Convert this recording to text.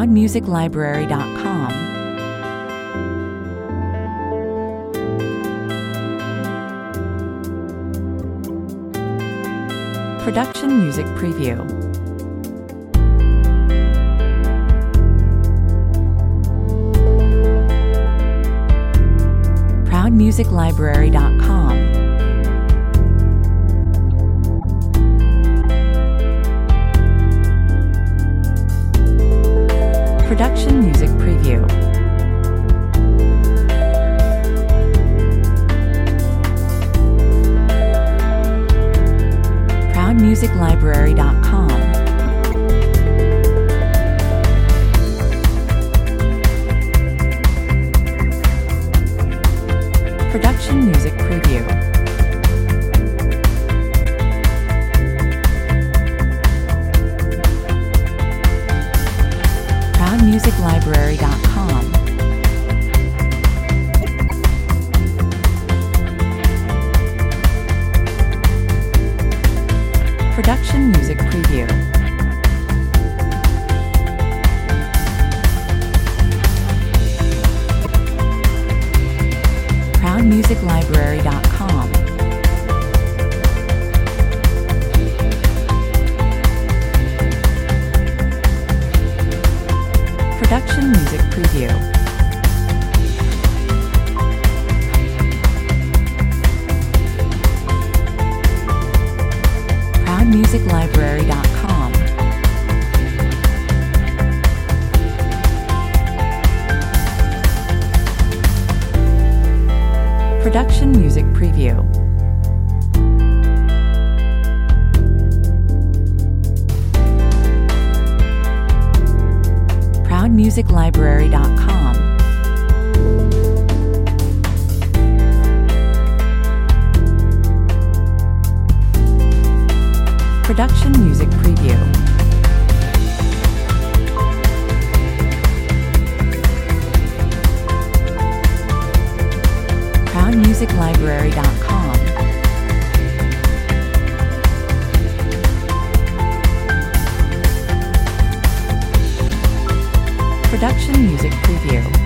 ProudMusicLibrary.com. Production Music Preview. ProudMusicLibrary.com. Production Music Preview. ProudMusicLibrary.com. Production Music Preview. ProudMusicLibrary.com. Production Music Preview. ProudMusicLibrary.com. Production Music Preview. ProudMusicLibrary.com. Production Music Preview. ProudMusicLibrary.com. Production Music Preview. ProudMusicLibrary.com. Production Music Preview.